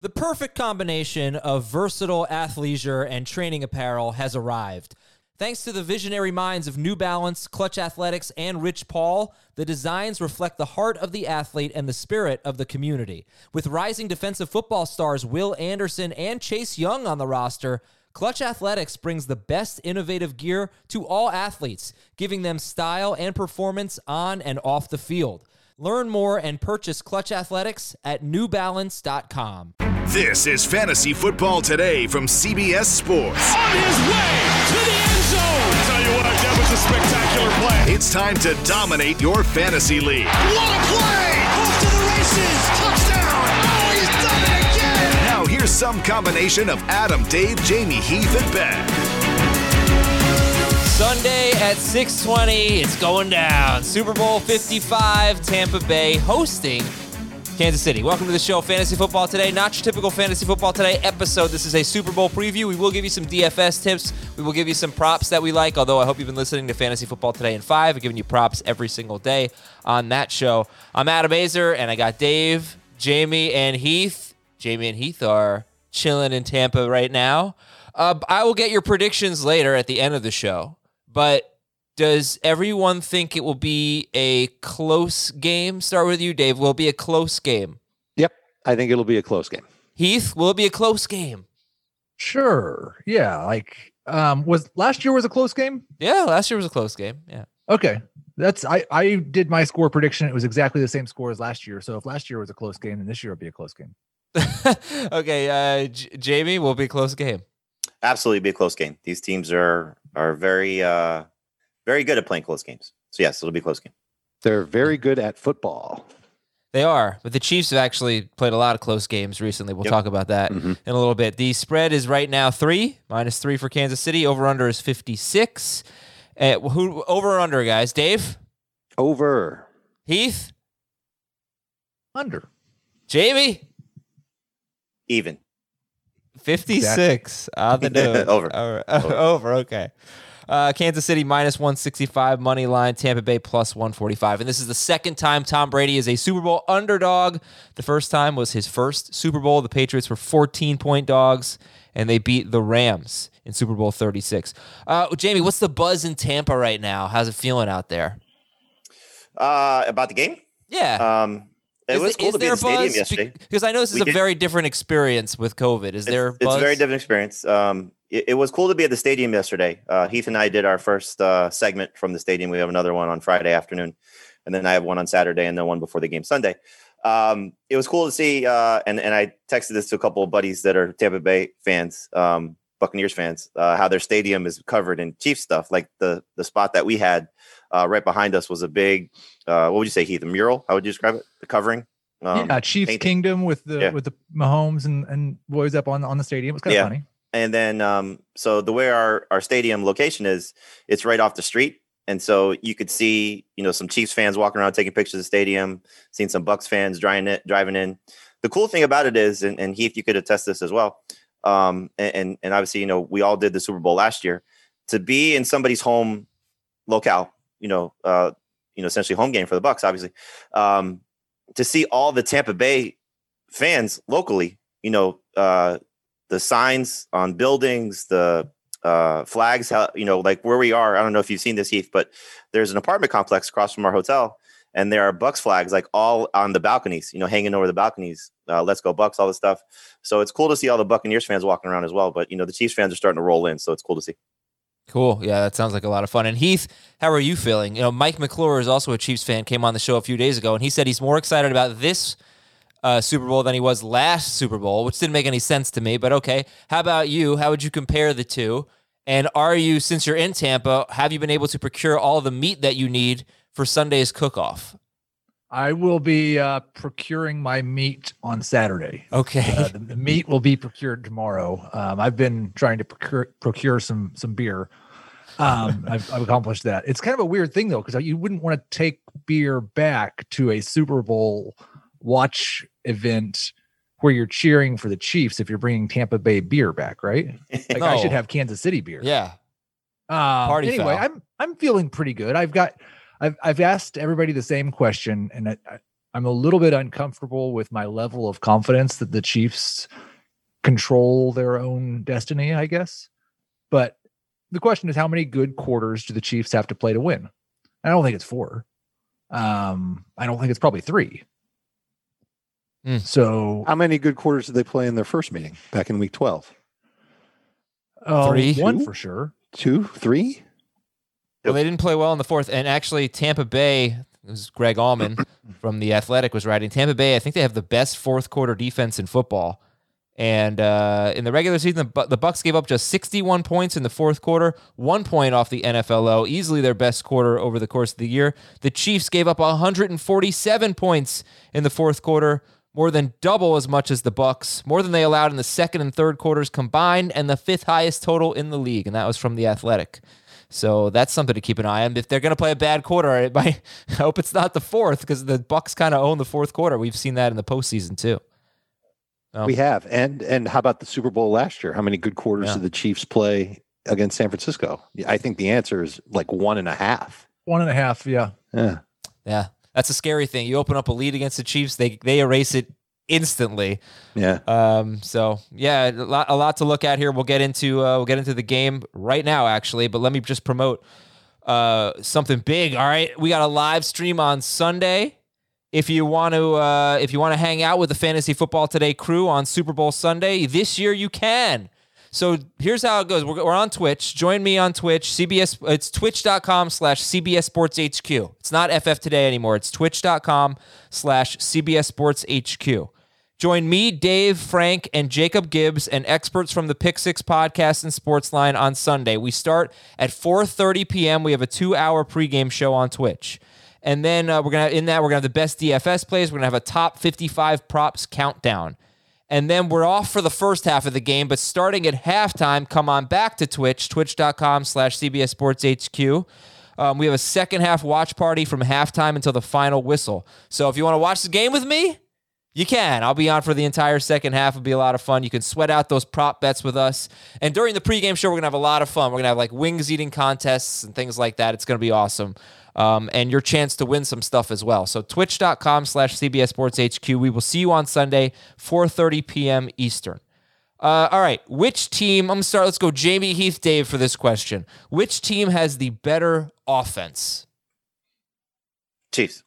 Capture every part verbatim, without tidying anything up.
The perfect combination of versatile athleisure and training apparel has arrived. Thanks to the visionary minds of New Balance, Clutch Athletics, and Rich Paul, the designs reflect the heart of the athlete and the spirit of the community. With rising defensive football stars Will Anderson and Chase Young on the roster, Clutch Athletics brings the best innovative gear to all athletes, giving them style and performance on and off the field. Learn more and purchase Clutch Athletics at new balance dot com. This is Fantasy Football Today from C B S Sports. On his way to the end zone. I tell you what, that was a spectacular play. It's time to dominate your fantasy league. What a play! Off to the races. Touchdown. Oh, he's done it again. Now here's some combination of Adam, Dave, Jamie, Heath, and Ben. Sunday at six twenty, it's going down. Super Bowl fifty-five, Tampa Bay hosting Kansas City. Welcome to the show, Fantasy Football Today. Not your typical Fantasy Football Today episode. This is a Super Bowl preview. We will give you some D F S tips. We will give you some props that we like, although I hope you've been listening to Fantasy Football Today in five. We're giving you props every single day on that show. I'm Adam Azer, and I got Dave, Jamie, and Heath. Jamie and Heath are chilling in Tampa right now. Uh, I will get your predictions later at the end of the show, but does everyone think it will be a close game? Start with you, Dave. Will it be a close game? Yep, I think it'll be a close game. Heath, will it be a close game? Sure. Yeah. Like, um, was last year was a close game? Yeah, last year was a close game. Yeah. Okay. That's I, I did my score prediction. It was exactly the same score as last year. So if last year was a close game, then this year will be a close game. Okay. Uh, J- Jamie, will it be a close game? Absolutely be a close game. These teams are are very uh, very good at playing close games. So yes, it'll be a close game. They're very good at football. They are, but the Chiefs have actually played a lot of close games recently. We'll Yep. talk about that Mm-hmm. in a little bit. The spread is right now three, minus three for Kansas City. Over under is fifty-six. Uh, who over or under, guys? Dave? Over. Heath? Under. Jamie? Even. fifty-six on the nose. Over. Over. Over. Over, okay. Uh, Kansas City minus one sixty-five money line. Tampa Bay plus one forty-five. And this is the second time Tom Brady is a Super Bowl underdog. The first time was his first Super Bowl. The Patriots were fourteen-point dogs, and they beat the Rams in Super Bowl thirty-six. Uh, Jamie, what's the buzz in Tampa right now? How's it feeling out there? Uh, about the game? Yeah. Um, it Is was the- cool is to be there at the a stadium buzz? yesterday. Because I know this is We a did- very different experience with COVID. Is there a It's, buzz? it's a very different experience. Um, it, it was cool to be at the stadium yesterday. Uh, Heath and I did our first uh, segment from the stadium. We have another one on Friday afternoon, and then I have one on Saturday, and then one before the game Sunday. Um, it was cool to see, uh, and and I texted this to a couple of buddies that are Tampa Bay fans, um, Buccaneers fans, uh, how their stadium is covered in Chiefs stuff. Like the the spot that we had uh, right behind us was a big, uh, what would you say, Heath? A mural? How would you describe it? The covering. Um, yeah, Chiefs painted. Kingdom with the Yeah. with the Mahomes and and boys up on on the stadium. It was kind of Yeah. funny. And then, um, so the way our, our stadium location is, it's right off the street. And so you could see, you know, some Chiefs fans walking around taking pictures of the stadium, seeing some Bucks fans driving it, driving in. The cool thing about it is, and, and Heath, you could attest this as well. Um, and, and obviously, you know, we all did the Super Bowl last year. To be in somebody's home locale, you know, uh, you know, essentially home game for the Bucks, obviously, um, to see all the Tampa Bay fans locally, you know, uh, the signs on buildings, the uh, flags, how, you know, like where we are. I don't know if you've seen this, Heath, but there's an apartment complex across from our hotel, and there are Bucks flags like all on the balconies, you know, hanging over the balconies. Uh, Let's go Bucks, all this stuff. So it's cool to see all the Buccaneers fans walking around as well. But, you know, the Chiefs fans are starting to roll in, so it's cool to see. Cool. Yeah, that sounds like a lot of fun. And Heath, how are you feeling? You know, Mike McClure is also a Chiefs fan, came on the show a few days ago, and he said he's more excited about this uh, Super Bowl than he was last Super Bowl, which didn't make any sense to me, but okay. How about you? How would you compare the two? And are you, since you're in Tampa, have you been able to procure all the meat that you need for Sunday's cook-off? I will be uh, procuring my meat on Saturday. Okay. Uh, the, the meat will be procured tomorrow. Um, I've been trying to procure, procure some some beer. Um, I've, I've accomplished that. It's kind of a weird thing though, because you wouldn't want to take beer back to a Super Bowl watch event where you're cheering for the Chiefs if you're bringing Tampa Bay beer back, right? Like No. I should have Kansas City beer. Yeah. Um, Party anyway, foul. I'm I'm feeling pretty good. I've got I've I've asked everybody the same question, and I, I, I'm a little bit uncomfortable with my level of confidence that the Chiefs control their own destiny, I guess. But the question is, how many good quarters do the Chiefs have to play to win? I don't think it's four. Um, I don't think it's probably three. Mm. So How many good quarters did they play in their first meeting back in week twelve? uh, Three? one Two? for sure. Two, three? Well, they didn't play well in the fourth. And actually, Tampa Bay, it was Greg Allman from The Athletic was writing, Tampa Bay, I think they have the best fourth quarter defense in football. And uh, in the regular season, the, the Bucs gave up just sixty-one points in the fourth quarter, one point off the N F L O, easily their best quarter over the course of the year. The Chiefs gave up one hundred forty-seven points in the fourth quarter, more than double as much as the Bucs, more than they allowed in the second and third quarters combined, and the fifth highest total in the league. And that was from The Athletic. So that's something to keep an eye on. If they're going to play a bad quarter, it might, I hope it's not the fourth, because the Bucs kind of own the fourth quarter. We've seen that in the postseason too. Oh. We have. And and how about the Super Bowl last year? How many good quarters Yeah. did the Chiefs play against San Francisco? I think the answer is like one and a half. One and a half. Yeah. Yeah. Yeah, that's a scary thing. You open up a lead against the Chiefs, they they erase it instantly. Yeah. Um, so yeah, a lot, a lot to look at here. We'll get into uh, we'll get into the game right now, actually. But let me just promote uh, something big. All right, we got a live stream on Sunday. If you want to, uh, if you want to hang out with the Fantasy Football Today crew on Super Bowl Sunday this year, you can. So here's how it goes. We're, we're on Twitch. Join me on Twitch. C B S. It's twitch.com slash CBS Sports HQ. It's not F F Today anymore. It's twitch.com slash CBS Sports HQ. Join me, Dave, Frank, and Jacob Gibbs, and experts from the Pick Six Podcast and Sportsline on Sunday. We start at four thirty p.m. We have a two-hour pregame show on Twitch. And then uh, we're gonna in that we're gonna have the best D F S plays. We're gonna have a top fifty-five props countdown, and then we're off for the first half of the game. But starting at halftime, come on back to Twitch, twitch.com slash CBS Sports HQ. Um, we have a second half watch party from halftime until the final whistle. So if you want to watch the game with me, you can. I'll be on for the entire second half. It'll be a lot of fun. You can sweat out those prop bets with us. And during the pregame show, we're gonna have a lot of fun. We're gonna have like wings eating contests and things like that. It's gonna be awesome. Um, and your chance to win some stuff as well. So twitch.com slash CBS Sports HQ. We will see you on Sunday, four thirty p.m. Eastern. Uh, all right. Which team, I'm going to start, let's go Jamie, Heath, Dave for this question. Which team has the better offense? Chiefs.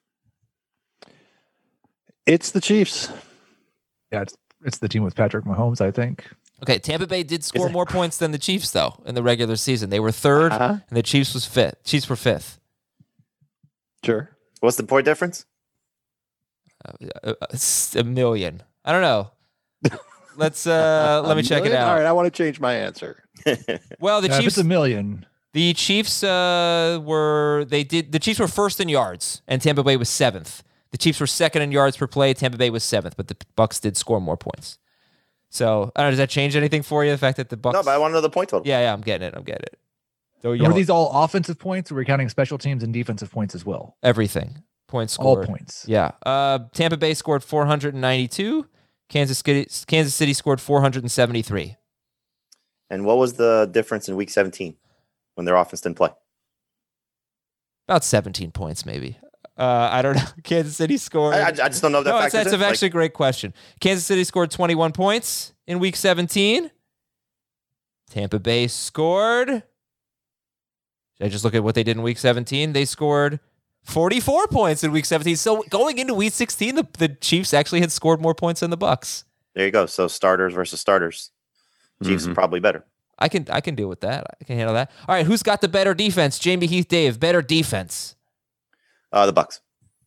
It's the Chiefs. Yeah. It's, it's the team with Patrick Mahomes, I think. Okay, Tampa Bay did score it- more points than the Chiefs, though, in the regular season. They were third, Uh-huh. and the Chiefs was fifth. Chiefs were fifth. Sure. What's the point difference? A, a- a million. I don't know. Let's uh, let me check it out. All right, I want to change my answer. Well, the Yeah, if Chiefs it's a million. The Chiefs uh, were they did the Chiefs were first in yards, and Tampa Bay was seventh. The Chiefs were second in yards per play. Tampa Bay was seventh, but the Bucs did score more points. So I don't know. Does that change anything for you? The fact that the Bucs? No, but I want to know the point total. Yeah, yeah, I'm getting it. I'm getting it. So Were yeah, these all offensive points, or were we counting special teams and defensive points as well? everything points All scored. points. Yeah. Uh, Tampa Bay scored four hundred ninety-two. Kansas City, Kansas City scored four hundred seventy-three. And what was the difference in week seventeen when their offense didn't play? About seventeen points, maybe. Uh, I don't know. Kansas City scored. I, I just don't know if that No, it's, factors that's in. actually Like, a great question. Kansas City scored twenty-one points in week seventeen. Tampa Bay scored. Should I just look at what they did in week seventeen? They scored forty-four points in week seventeen. So going into week sixteen, the, the Chiefs actually had scored more points than the Bucs. there you go. So starters versus starters. Chiefs Mhm. are probably better. I can I can deal with that. I can handle that. All right, who's got the better defense? Jamie, Heath, Dave. Better defense. Uh, the Bucs.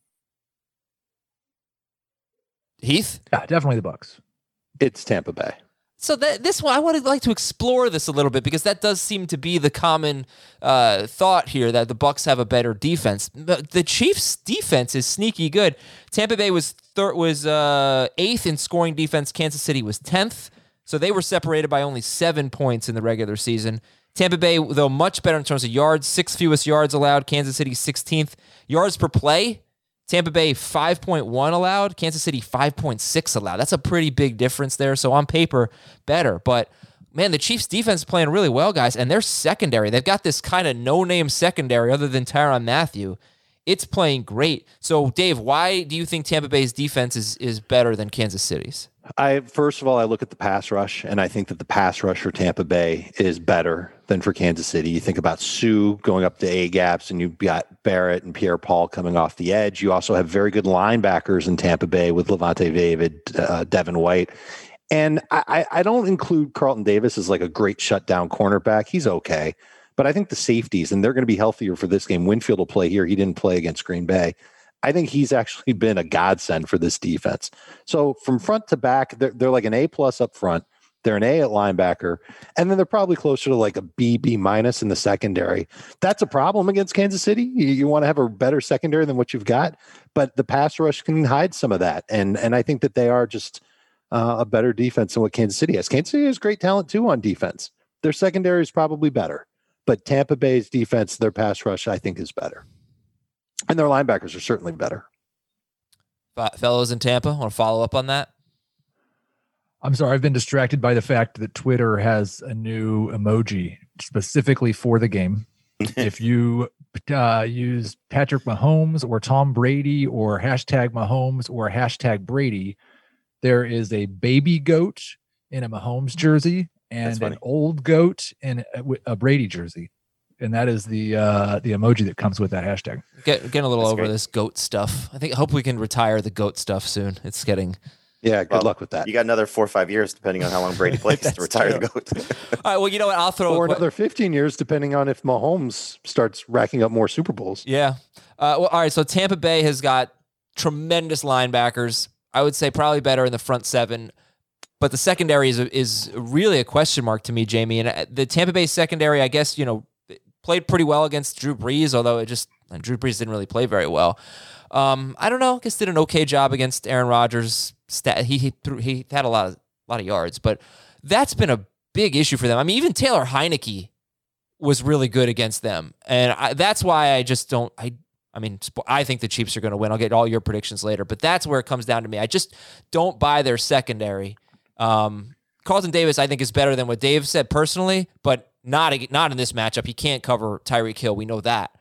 Heath? Yeah, definitely the Bucs. It's Tampa Bay. So that this one, I would like to explore this a little bit because that does seem to be the common uh, thought here that the Bucs have a better defense. But the Chiefs' defense is sneaky good. Tampa Bay was third, was uh, eighth in scoring defense. Kansas City was tenth. So they were separated by only seven points in the regular season. Tampa Bay, though, much better in terms of yards, six fewest yards allowed. Kansas City sixteenth. Yards per play, Tampa Bay five point one allowed, Kansas City five point six allowed. That's a pretty big difference there. So on paper, better. But, man, the Chiefs' defense is playing really well, guys, and their secondary, they've got this kind of no-name secondary other than Tyrann Mathieu. it's playing great. So, Dave, why do you think Tampa Bay's defense is is better than Kansas City's? I first of all, I look at the pass rush, and I think that the pass rush for Tampa Bay is better than for Kansas City. You think about Sue going up to A gaps, and you've got Barrett and Pierre-Paul coming off the edge. You also have very good linebackers in Tampa Bay with Levante David, uh, Devin White. And I, I don't include Carlton Davis as like a great shutdown cornerback. He's okay. But I think the safeties, and they're going to be healthier for this game. Winfield will play here. He didn't play against Green Bay. I think he's actually been a godsend for this defense. So from front to back, they're, they're like an A plus up front. They're an A at linebacker. And then they're probably closer to like a B, B minus in the secondary. That's a problem against Kansas City. You, you want to have a better secondary than what you've got, but the pass rush can hide some of that. And, and I think that they are just uh, a better defense than what Kansas City has. Kansas City has great talent too on defense. Their secondary is probably better, but Tampa Bay's defense, their pass rush, I think is better. And their linebackers are certainly better. Fellows in Tampa, want to follow up on that? I'm sorry, I've been distracted by the fact that Twitter has a new emoji specifically for the game. If you uh, use Patrick Mahomes or Tom Brady or hashtag Mahomes or hashtag Brady, there is a baby goat in a Mahomes jersey and an old goat in a, a Brady jersey. And that is the uh, the emoji that comes with that hashtag. Get, getting a little That's over great. this goat stuff. I think I hope we can retire the goat stuff soon. It's getting Yeah, good Well, luck with that. You got another four or five years, depending on how long Brady plays to retire the goat. all right. Well, you know what? I'll throw Or a que- another fifteen years, depending on if Mahomes starts racking up more Super Bowls. Yeah. Uh, well, all right. So Tampa Bay has got tremendous linebackers. I would say probably better in the front seven, but the secondary is is really a question mark to me, Jamie. And the Tampa Bay secondary, I guess, you know, played pretty well against Drew Brees, although it just Drew Brees didn't really play very well. Um, I don't know. I guess did an okay job against Aaron Rodgers. Stat, he he, threw, he had a lot of lot of yards, but that's been a big issue for them. I mean, even Taylor Heineke was really good against them, and I, that's why I just don't. I I mean, I think the Chiefs are going to win. I'll get all your predictions later, but that's where it comes down to me. I just don't buy their secondary. Um, Carlton Davis, I think, is better than what Dave said personally, but not not in this matchup. He can't cover Tyreek Hill. We know that.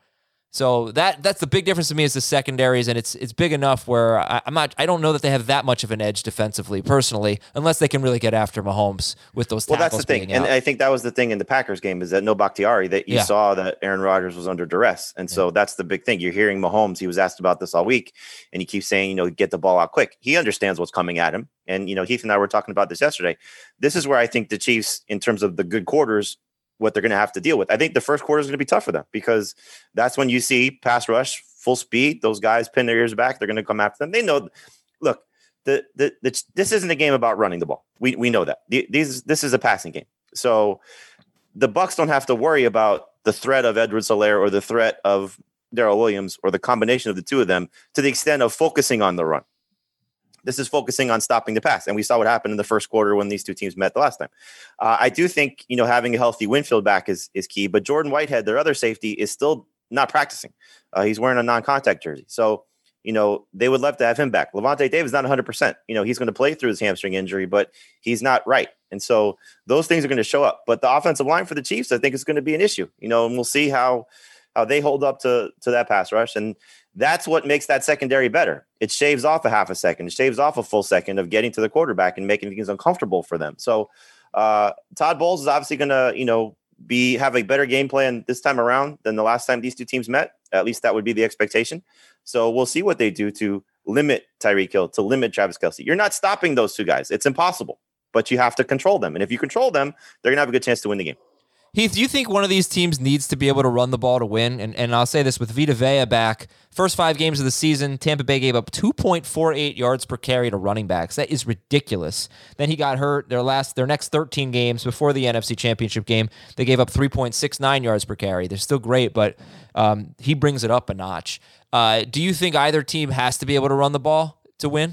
So that that's the big difference to me is the secondaries, and it's it's big enough where I, I'm not. I don't know that they have that much of an edge defensively, personally, unless they can really get after Mahomes with those tackles. Well, that's the thing, being and out. I think that was the thing in the Packers game is that no Bakhtiari, that you Yeah. saw that Aaron Rodgers was under duress, and so that's the big thing. You're hearing Mahomes. He was asked about this all week, and he keeps saying, you know, get the ball out quick. He understands what's coming at him, and you know, Heath and I were talking about this yesterday. This is where I think the Chiefs, in terms of the good quarters, what they're going to have to deal with. I think the first quarter is going to be tough for them because that's when you see pass rush, full speed. Those guys pin their ears back. They're going to come after them. They know, look, the, the, the this isn't a game about running the ball. We we know that. The, these this is a passing game. So the Bucs don't have to worry about the threat of Edwards-Helaire or the threat of Darrell Williams or the combination of the two of them to the extent of focusing on the run. This is focusing on stopping the pass. And we saw what happened in the first quarter when these two teams met the last time. Uh, I do think, you know, having a healthy Winfield back is, is key, but Jordan Whitehead, their other safety, is still not practicing. Uh, he's wearing a non-contact jersey. So, you know, they would love to have him back. Levante David is not one hundred percent. You know, he's going to play through his hamstring injury, but he's not right. And so those things are going to show up. But the offensive line for the Chiefs, I think, is going to be an issue, you know, and we'll see how how they hold up to, to that pass rush. And that's what makes that secondary better. It shaves off a half a second. It shaves off a full second of getting to the quarterback and making things uncomfortable for them. So uh, Todd Bowles is obviously going to, you know, be have a better game plan this time around than the last time these two teams met. At least that would be the expectation. So we'll see what they do to limit Tyreek Hill, to limit Travis Kelce. You're not stopping those two guys. It's impossible, but you have to control them. And if you control them, they're going to have a good chance to win the game. Heath, do you think one of these teams needs to be able to run the ball to win? And and I'll say this with Vita Vea back, first five games of the season, Tampa Bay gave up two point four eight yards per carry to running backs. That is ridiculous. Then he got hurt. Their last, their next thirteen games before the N F C Championship game, they gave up three point six nine yards per carry. They're still great, but um, he brings it up a notch. Uh, do you think either team has to be able to run the ball to win?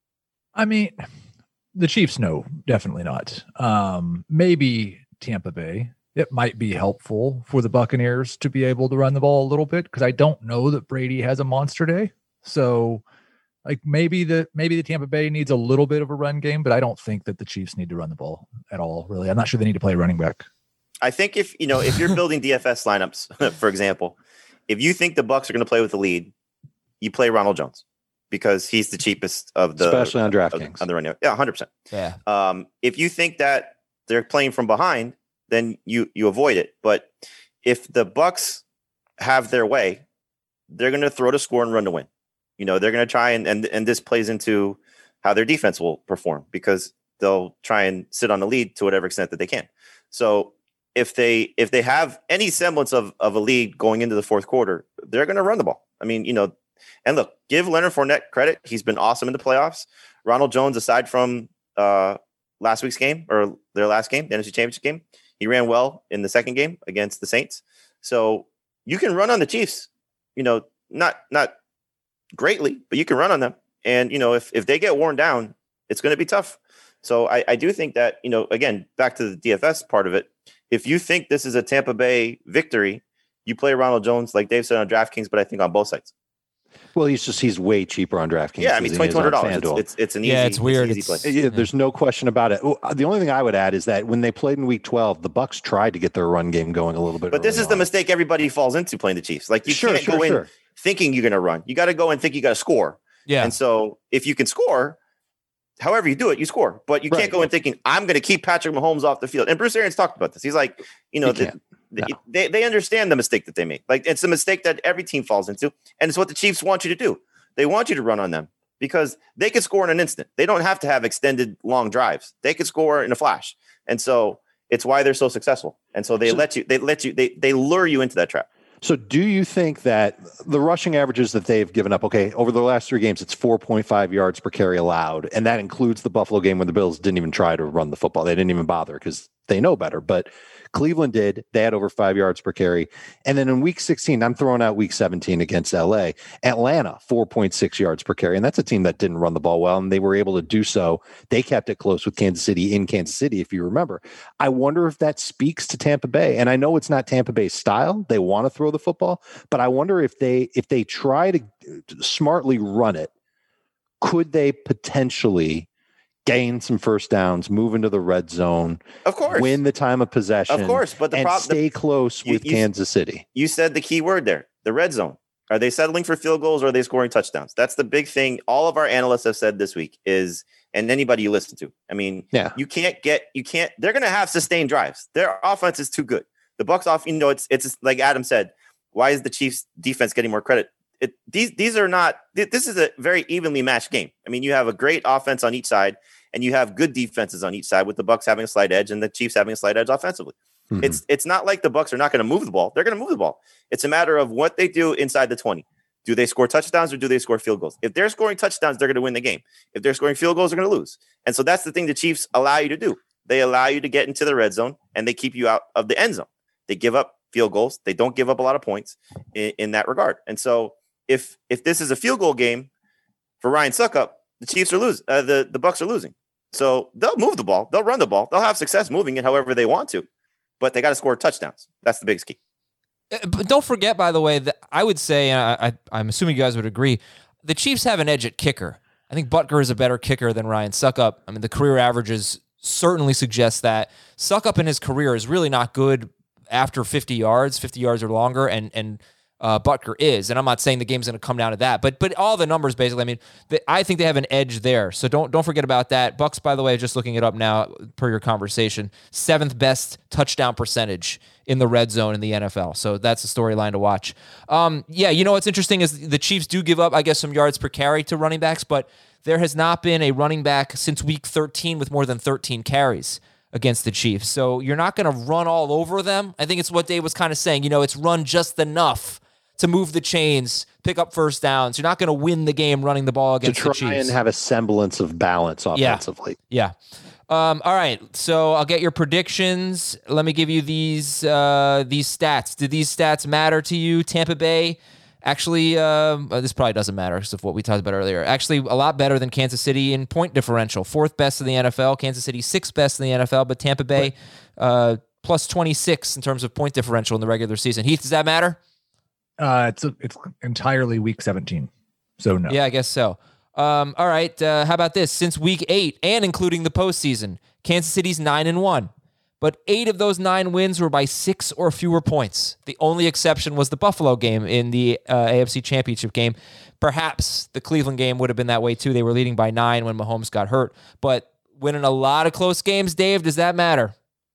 I mean, the Chiefs, no, definitely not. Um, maybe Tampa Bay. It might be helpful for the Buccaneers to be able to run the ball a little bit because I don't know that Brady has a monster day. So, like maybe the maybe the Tampa Bay needs a little bit of a run game, but I don't think that the Chiefs need to run the ball at all. Really, I'm not sure they need to play running back. I think if you know if you're building D F S lineups, for example, if you think the Bucs are going to play with the lead, you play Ronald Jones because he's the cheapest of the, especially on DraftKings. On the run, yeah, one hundred percent. Yeah. Um, if you think that they're playing from behind, then you you avoid it. But if the Bucs have their way, they're going to throw to score and run to win. You know, they're going to try and, and and this plays into how their defense will perform because they'll try and sit on the lead to whatever extent that they can. So if they if they have any semblance of, of a lead going into the fourth quarter, they're going to run the ball. I mean, you know, and look, give Leonard Fournette credit. He's been awesome in the playoffs. Ronald Jones, aside from uh, last week's game or their last game, the N F C Championship game, he ran well in the second game against the Saints. So you can run on the Chiefs, you know, not not greatly, but you can run on them. And, you know, if, if they get worn down, it's going to be tough. So I, I do think that, you know, again, back to the D F S part of it, if you think this is a Tampa Bay victory, you play Ronald Jones, like Dave said, on DraftKings, but I think on both sides. Well, he's just he's way cheaper on DraftKings. Yeah, I mean, twenty-two hundred dollars. It's, it's it's an easy. Yeah, it's weird. It's easy It's, play. Yeah, there's no question about it. Well, the only thing I would add is that when they played in Week twelve, the Bucs tried to get their run game going a little bit. But this early is the on. mistake everybody falls into playing the Chiefs. Like you Sure, can't sure, go in sure. thinking you're going to run. You got to go and think you got to score. yeah. And so if you can score, however you do it, you score. But you Right. can't go in thinking I'm going to keep Patrick Mahomes off the field. And Bruce Arians talked about this. He's like, you know, You the, can't. the- No. they they understand the mistake that they make. Like it's a mistake that every team falls into, and it's what the Chiefs want you to do. They want you to run on them because they can score in an instant. They don't have to have extended long drives. They can score in a flash. And so it's why they're so successful. And so they So- let you, they let you, they they lure you into that trap. So do you think that the rushing averages that they've given up, okay, over the last three games, it's four point five yards per carry allowed. And that includes the Buffalo game when the Bills didn't even try to run the football. They didn't even bother because they know better. But Cleveland did. They had over five yards per carry. And then in week sixteen, I'm throwing out week seventeen against L A. Atlanta, four point six yards per carry. And that's a team that didn't run the ball well. And they were able to do so. They kept it close with Kansas City in Kansas City, if you remember. I wonder if that speaks to Tampa Bay. And I know it's not Tampa Bay's style. They want to throw the football. But I wonder if they if they try to smartly run it, could they potentially gain some first downs, move into the red zone, Of course. win the time of possession, Of course. But the and problem, stay close you- with you- Kansas City? you said the key word there, the red zone. Are they settling for field goals or are they scoring touchdowns? That's the big thing. All of our analysts have said this week is, and anybody you listen to, I mean, Yeah. you can't get, you can't, they're going to have sustained drives. Their offense is too good. The Bucs off, you know, it's, it's like Adam said, why is the Chiefs defense getting more credit? It, these, these are not, this is a very evenly matched game. I mean, you have a great offense on each side and you have good defenses on each side with the Bucs having a slight edge and the Chiefs having a slight edge offensively. Mhm. It's it's not like the Bucs are not going to move the ball. They're going to move the ball. It's a matter of what they do inside the twenty. Do they score touchdowns or do they score field goals? If they're scoring touchdowns, they're going to win the game. If they're scoring field goals, they're going to lose. And so that's the thing the Chiefs allow you to do. They allow you to get into the red zone and they keep you out of the end zone. They give up field goals. They don't give up a lot of points in, in that regard. And so if if this is a field goal game for Ryan Suckup, the Chiefs are losing. Uh, the the Bucs are losing. So they'll move the ball. They'll run the ball. They'll have success moving it however they want to. But they got to score touchdowns. That's the biggest key. Uh, But don't forget, by the way, that I would say, and I, I, I'm assuming you guys would agree, the Chiefs have an edge at kicker. I think Butker is a better kicker than Ryan Suckup. I mean, the career averages certainly suggest that. Suckup in his career is really not good after fifty yards, fifty yards or longer, and and uh, Butker is. And I'm not saying the game's going to come down to that, but but all the numbers basically. I mean, the, I think they have an edge there. So don't don't forget about that. Bucks, by the way, just looking it up now per your conversation, seventh best touchdown percentage in the red zone in the N F L. So that's a storyline to watch. Um, yeah, you know what's interesting is the Chiefs do give up, I guess, some yards per carry to running backs, but there has not been a running back since week thirteen with more than thirteen carries against the Chiefs. So you're not going to run all over them. I think it's what Dave was kind of saying. You know, it's run just enough to move the chains, pick up first downs. You're not going to win the game running the ball To against try the Chiefs. and have a semblance of balance offensively. Yeah. Um, all right. So I'll get your predictions. Let me give you these uh, these stats. Did these stats matter to you? Tampa Bay, actually, um, uh, this probably doesn't matter because of what we talked about earlier. Actually, a lot better than Kansas City in point differential. Fourth best in the N F L. Kansas City, sixth best in the N F L. But Tampa Bay, uh, plus twenty-six in terms of point differential in the regular season. Heath, does that matter? Uh, it's a, it's entirely week seventeen, so no. Yeah, I guess so. Um, all right. Uh, how about this? Since week eight and including the postseason, Kansas City's nine and one. but eight of those nine wins were by six or fewer points. The only exception was the Buffalo game in the uh, A F C Championship game. Perhaps the Cleveland game would have been that way too. They were leading by nine when Mahomes got hurt. But winning a lot of close games, Dave, does that matter?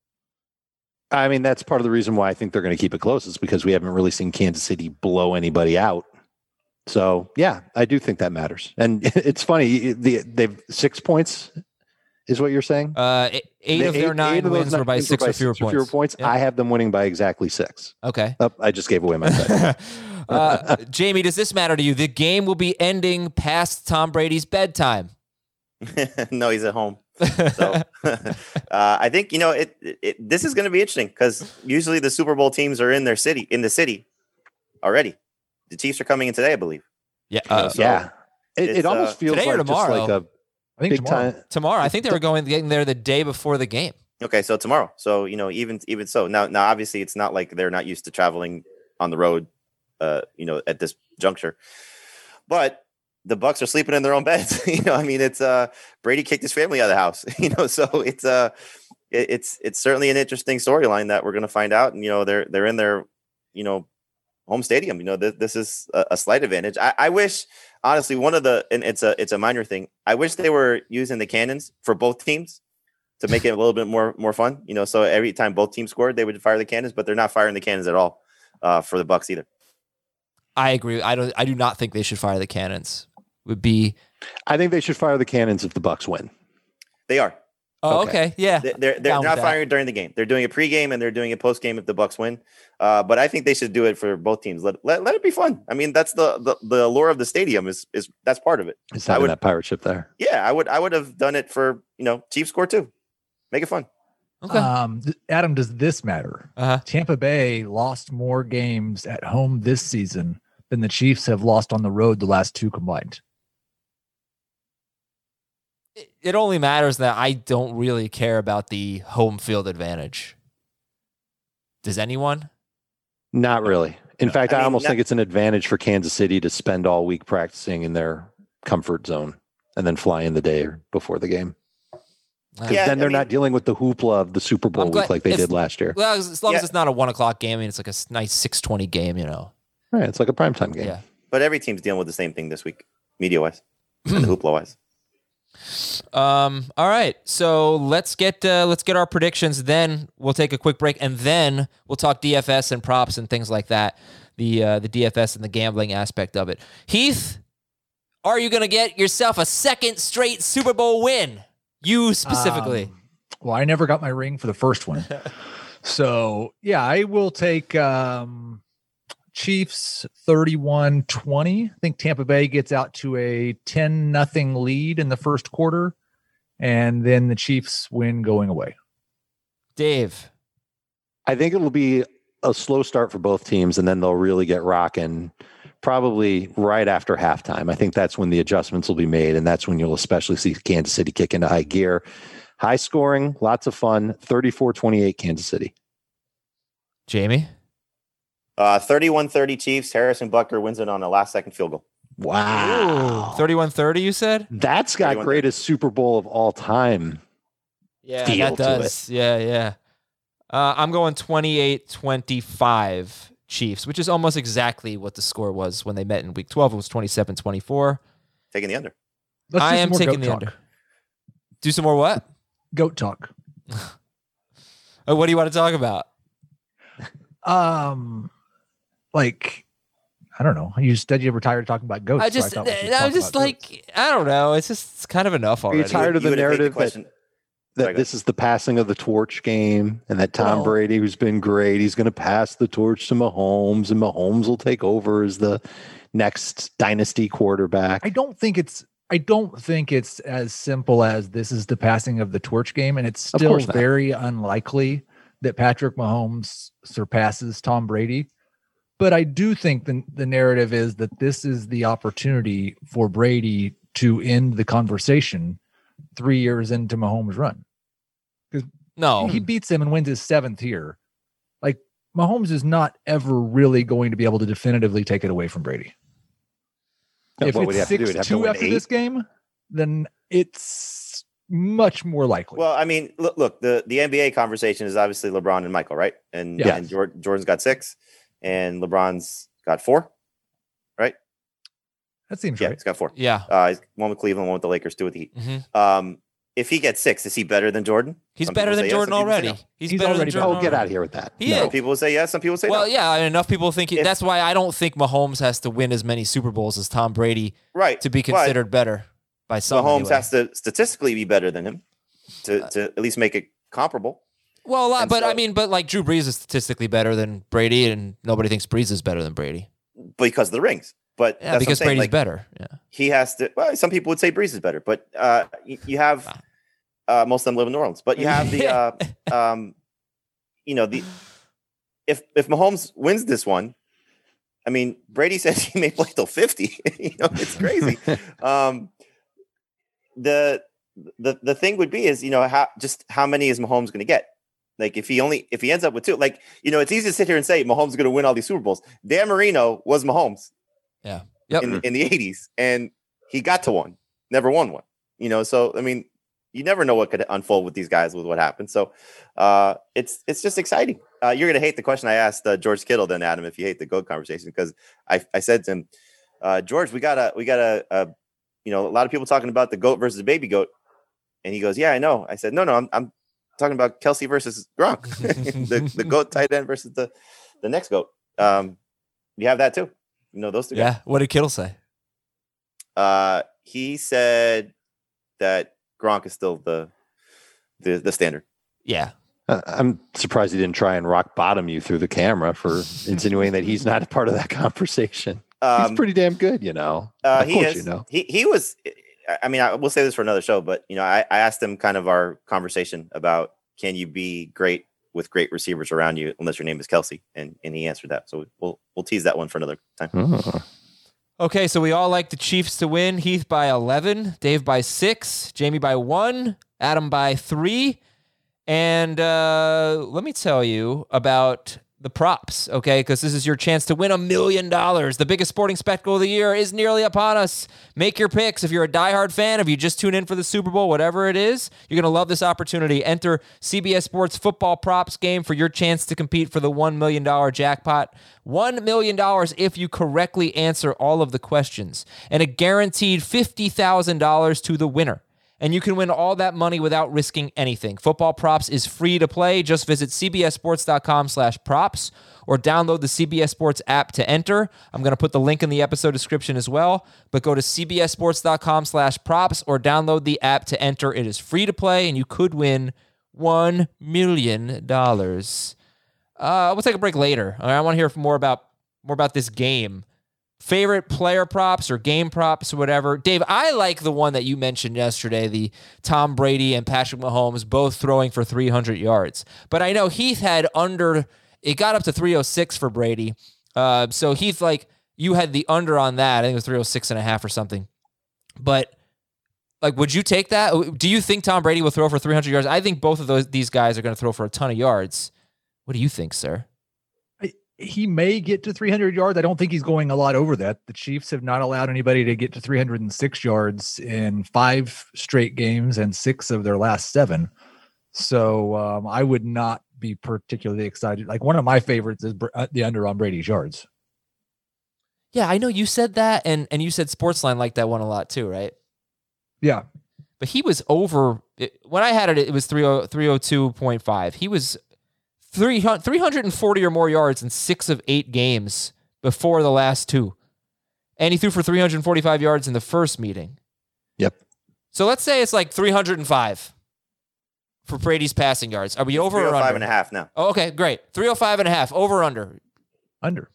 I mean, that's part of the reason why I think they're going to keep it close is because we haven't really seen Kansas City blow anybody out. So, yeah, I do think that matters. And it's funny, the, they've six points is what you're saying? Uh, eight, eight the of their eight, nine eight wins were by six by or fewer six points. Or fewer points. Yeah. I have them winning by exactly six. Okay. Oh, I just gave away my bet. uh, Jamie, does this matter to you? The game will be ending past Tom Brady's bedtime. No, he's at home. So uh, I think, you know, it, it this is going to be interesting because usually the Super Bowl teams are in their city, in the city already. The Chiefs are coming in today, I believe. Yeah. You know, Uh, so yeah. It, it's, it almost uh, feels today or like just tomorrow? like a I think big tomorrow. time. tomorrow. I think they were going getting there the day before the game. Okay, so tomorrow. So, you know, even even so, now now obviously it's not like they're not used to traveling on the road, uh, you know, at this juncture. But the Bucks are sleeping in their own beds. you know, I mean, it's uh Brady kicked his family out of the house. You know, so it's uh it, it's it's certainly an interesting storyline that we're going to find out. And you know, they're they're in their you know home stadium. You know, th- this is a, a slight advantage. I, I wish, honestly, one of the and it's a it's a minor thing. I wish they were using the cannons for both teams to make it a little bit more more fun. You know, so every time both teams scored, they would fire the cannons, but they're not firing the cannons at all uh, for the Bucks either. I agree. I don't. I do not think they should fire the cannons. Would be. I think they should fire the cannons if the Bucks win. They are. Oh, Okay. okay. Yeah. They- They're they're Down with not that. firing it during the game. They're doing a pregame and they're doing a postgame if the Bucks win. Uh, but I think they should do it for both teams. Let let, let it be fun. I mean, that's the, the the allure of the stadium is is that's part of it. Is I having would- that pirate ship there. Yeah, I would I would have done it for you know Chiefs score too. Make it fun. Okay. Um, th- Adam, does this matter? Uh-huh. Tampa Bay lost more games at home this season than the Chiefs have lost on the road the last two combined. It- It only matters that I don't really care about the home field advantage. Does anyone? Not really. In fact, I I, mean, almost not- think it's an advantage for Kansas City to spend all week practicing in their comfort zone and then fly in the day before the game. Because Yeah, then they're I not mean- dealing with the hoopla of the Super Bowl I'm glad- week like they if- did last year. Well, as as long as Yeah. it's not a one o'clock game, I mean, it's like a s- nice six twenty game. You know. Right, it's like a primetime game. Yeah. But every team's dealing with the same thing this week, media wise, and hoopla wise. Um. All right. So let's get uh, let's get our predictions. Then we'll take a quick break, and then we'll talk D F S and props and things like that. The uh, the D F S and the gambling aspect of it. Heath, are you going to get yourself a second straight Super Bowl win? You specifically. Um, well, I never got my ring for the first one. So, yeah, I will take um, Chiefs thirty-one twenty. I think Tampa Bay gets out to a ten nothing lead in the first quarter, and then the Chiefs win going away. Dave. I think it'll be a slow start for both teams, and then they'll really get rocking probably right after halftime. I think that's when the adjustments will be made, and that's when you'll especially see Kansas City kick into high gear. High scoring, lots of fun, thirty-four twenty-eight Kansas City. Jamie. Uh, thirty-one thirty Chiefs. Harrison Butker wins it on a last second field goal. Wow. thirty-one thirty, you said? That's got thirty-one greatest Super Bowl of all time. Yeah, Feel that to does. Yeah, yeah. Uh, I'm going twenty-eight twenty-five Chiefs, which is almost exactly what the score was when they met in week twelve. It was twenty-seven twenty-four. Taking the under. Let's I do some am more taking goat the talk. under. Do some more what? Goat talk. Uh, what do you want to talk about? Um, like, I don't know. You said you were tired of talking about goats. I so just, thought we should I'm talk just about like, goats. I don't know. It's just it's kind of enough Are already. you tired of You the would have taken narrative that, question. that Sorry, go this is the passing of the torch game and that Tom Well- Brady, who's been great, he's going to pass the torch to Mahomes and Mahomes will take over as the next dynasty quarterback? I don't think it's I don't think it's as simple as this is the passing of the torch game, and it's Of still course not. very unlikely that Patrick Mahomes surpasses Tom Brady. But I do think the, the narrative is that this is the opportunity for Brady to end the conversation three years into Mahomes' run. no, He beats him and wins his seventh year. Like, Mahomes is not ever really going to be able to definitively take it away from Brady. Yeah, If what would he it's have to do? He'd six have to two win after eight? this game, then it's much more likely. Well, I mean, look, look, the, the N B A conversation is obviously LeBron and Michael, right? And, Yeah. and Jordan, Jordan's got six, and LeBron's got four, right? That seems Yeah, right. he's got four. Yeah. Uh, he's one with Cleveland, one with the Lakers, two with the Heat. Mhm. Um, if he gets six, is he better than Jordan? He's Some better people than say yes, Jordan some people say already. no. He's, He's better already than better. Jordan. Oh, get already. out of here with that. He Some is. people will say yes, some people say Well, no. yeah, and enough people think he, If- that's why I don't think Mahomes has to win as many Super Bowls as Tom Brady Right. to be But considered better by some. Mahomes anyway. has to statistically be better than him to, to at least make it comparable. Well, a lot, and but so- I mean, but like Drew Brees is statistically better than Brady, and nobody thinks Brees is better than Brady. Because of the rings. But Yeah, that's because what I'm saying. Brady's Like, better. Yeah. he has to. Well, some people would say Breeze is better, but uh, you, you have uh, most of them live in New Orleans. But you have the, uh, um, you know, the if if Mahomes wins this one, I mean, Brady says he may play till fifty. You know, it's crazy. um, the the the thing would be is you know how just how many is Mahomes going to get? Like if he only if he ends up with two, like you know, it's easy to sit here and say Mahomes is going to win all these Super Bowls. Dan Marino was Mahomes. Yeah. Yep. in, in the eighties, and he got to one, never won one. You know, so I mean, you never know what could unfold with these guys with what happened. So uh, it's it's just exciting. Uh, you're gonna hate the question I asked uh, George Kittle, then Adam, if you hate the GOAT conversation, because I, I said to him, uh, George, we got a we got a, a you know a lot of people talking about the GOAT versus the baby GOAT, and he goes, yeah, I know. I said, no, no, I'm I'm talking about Kelsey versus Gronk, the the GOAT tight end versus the the next GOAT. Um, you have that too. You know those two guys. Yeah. What did Kittle say? Uh, he said that Gronk is still the the, the standard. Yeah. Uh, I'm surprised he didn't try and rock bottom you through the camera for insinuating that he's not a part of that conversation. Um, he's pretty damn good, you know. uh, of he course, is. you know. He he was. I mean, I will say this for another show, but you know, I, I asked him kind of our conversation about can you be great with great receivers around you unless your name is Kelsey, and and he answered that. So we'll we'll tease that one for another time. Oh. Okay, so we all like the Chiefs to win. Heath by eleven, Dave by six, Jamie by one, Adam by three. And uh, let me tell you about the props, okay? Because this is your chance to win a million dollars. The biggest sporting spectacle of the year is nearly upon us. Make your picks. If you're a diehard fan, if you just tune in for the Super Bowl, whatever it is, you're going to love this opportunity. Enter C B S Sports Football Props game for your chance to compete for the one million dollars jackpot. one million dollars if you correctly answer all of the questions, and a guaranteed fifty thousand dollars to the winner. And you can win all that money without risking anything. Football Props is free to play. Just visit cbssports.com slash props or download the C B S Sports app to enter. I'm going to put the link in the episode description as well. But go to cbssports.com slash props or download the app to enter. It is free to play, and you could win one million dollars. Uh, we'll take a break later. All right, I want to hear more about more about this game. Favorite player props or game props or whatever. Dave, I like the one that you mentioned yesterday, the Tom Brady and Patrick Mahomes both throwing for three hundred yards. But I know Heath had under, it got up to three oh six for Brady. Uh, so Heath, like, you had the under on that. I think it was three oh six and a half or something. But, like, would you take that? Do you think Tom Brady will throw for three hundred yards? I think both of those these guys are going to throw for a ton of yards. What do you think, sir? He may get to three hundred yards. I don't think he's going a lot over that. The Chiefs have not allowed anybody to get to three hundred six yards in five straight games and six of their last seven. So um, I would not be particularly excited. Like, one of my favorites is uh, the under on Brady's yards. Yeah, I know you said that, and and you said Sportsline liked that one a lot too, right? Yeah. But he was over, it, when I had it, it was three oh two point five. He was three hundred forty or more yards in six of eight games before the last two. And he threw for three hundred forty-five yards in the first meeting. Yep. So let's say it's like three hundred five for Brady's passing yards. Are we over or under? Five and a half now. Oh, okay, great. three oh five and a half. Over or under? Under.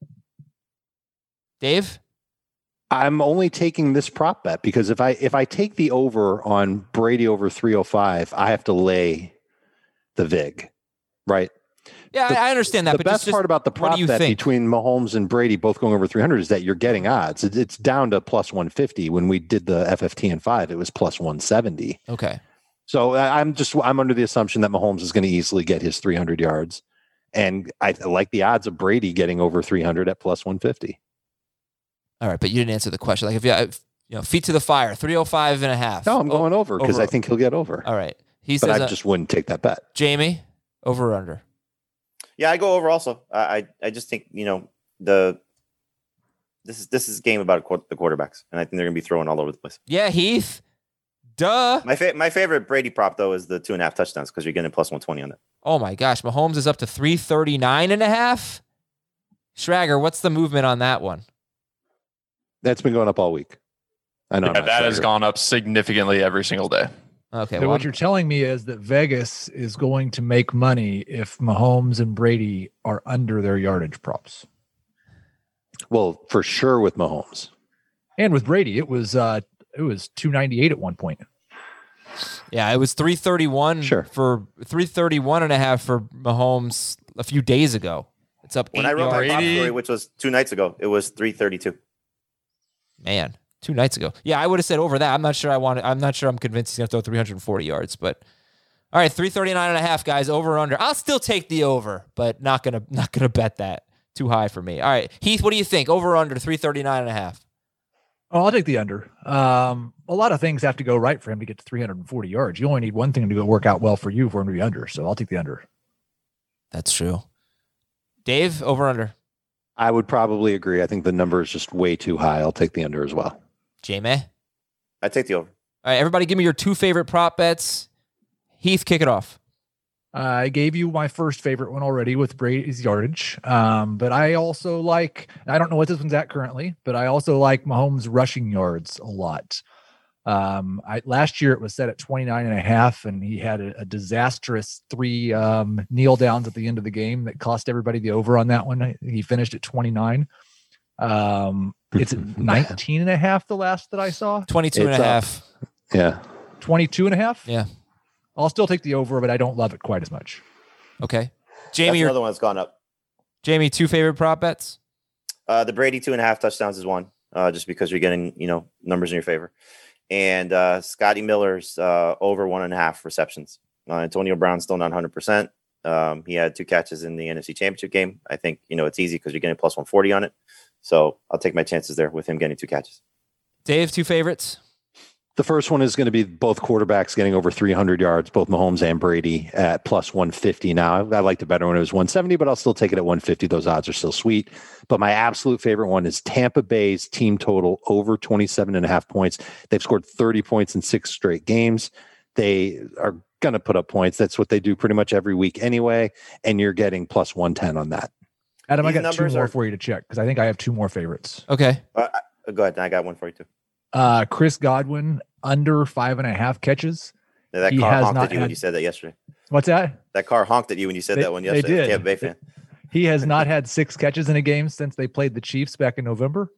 Dave? I'm only taking this prop bet because if I if I take the over on Brady over three oh five, I have to lay the vig, right? Yeah, The- I understand that. The but best just, just, part about the what prop do you bet think? between Mahomes and Brady both going over three hundred is that you're getting odds. It, it's down to plus one fifty. When we did the F F T and five, it was plus one seventy. Okay. So I- I'm just I'm under the assumption that Mahomes is going to easily get his three hundred yards, and I like the odds of Brady getting over three hundred at plus one fifty. All right, but you didn't answer the question. Like, if you, if, you know, feet to the fire, three oh five and a half. No, I'm going over because over. I think he'll get over. All right. He but says, I uh, just wouldn't take that bet. Jamie, over or under? Yeah, I go over also. I I, I just think, you know, the this is this is a game about the quarterbacks, and I think they're going to be throwing all over the place. Yeah, Heath. Duh. My fa- my favorite Brady prop though is the two and a half touchdowns because you're getting plus one twenty on it. Oh my gosh, Mahomes is up to three thirty-nine and a half. Schrager, what's the movement on that one? That's been going up all week. I know Yeah, that has gone up significantly every single day. Okay. So well, what I'm- you're telling me is that Vegas is going to make money if Mahomes and Brady are under their yardage props. Well, for sure with Mahomes. And with Brady, it was uh it was two ninety-eight at one point. Yeah, it was three thirty-one Sure. for three thirty-one and a half for Mahomes a few days ago. It's up When eight I wrote my yards. prop story, which was two nights ago, it was three thirty-two. Man, two nights ago. Yeah, I would have said over that. I'm not sure I want I'm not sure I'm convinced he's going to throw three hundred forty yards, but all right, three thirty-nine and a half, guys, over or under. I'll still take the over, but not going to not going to bet that. Too high for me. All right, Heath, what do you think? Over or under three thirty-nine and a half? Oh, I'll take the under. Um, a lot of things have to go right for him to get to three hundred forty yards. You only need one thing to go work out well for you for him to be under. So I'll take the under. That's true. Dave, over or under? I would probably agree. I think the number is just way too high. I'll take the under as well. Jamie? I take the over. All right, everybody give me your two favorite prop bets. Heath, kick it off. I gave you my first favorite one already with Brady's yardage. Um, but I also like, I don't know what this one's at currently, but I also like Mahomes rushing yards a lot. Um, I, last year it was set at twenty-nine and a half, and he had a, a disastrous three um, kneel downs at the end of the game that cost everybody the over on that one. He finished at twenty-nine. Um, it's at nineteen and a half the last that I saw. twenty-two and It's a up. half. Yeah. twenty-two and a half. Yeah. I'll still take the over, but I don't love it quite as much. Okay. That's Jamie, your, another one that's gone up. Jamie, two favorite prop bets? Uh, the Brady two and a half touchdowns is one, uh, just because you're getting, you know, numbers in your favor. And uh, Scotty Miller's uh, over one and a half receptions. Uh, Antonio Brown's still not one hundred percent. Um, he had two catches in the N F C Championship game. I think, you know, it's easy because you're getting plus one forty on it. So I'll take my chances there with him getting two catches. Dave, two favorites? The first one is going to be both quarterbacks getting over three hundred yards, both Mahomes and Brady at plus one fifty. Now, I liked it better when it was one seventy, but I'll still take it at one fifty. Those odds are still sweet. But my absolute favorite one is Tampa Bay's team total over twenty-seven and a half points. They've scored thirty points in six straight games. They are going to put up points. That's what they do pretty much every week anyway. And you're getting plus one ten on that. Adam, I These got two numbers more are- for you to check because I think I have two more favorites. Okay. Uh, uh, go ahead. I got one for you too. Uh, Chris Godwin under five and a half catches. Yeah, that He car has honked not at you when had- you said that yesterday. What's that? That car honked at you when you said They- that one they yesterday. did. Tampa Bay fan. He has not had six catches in a game since they played the Chiefs back in November.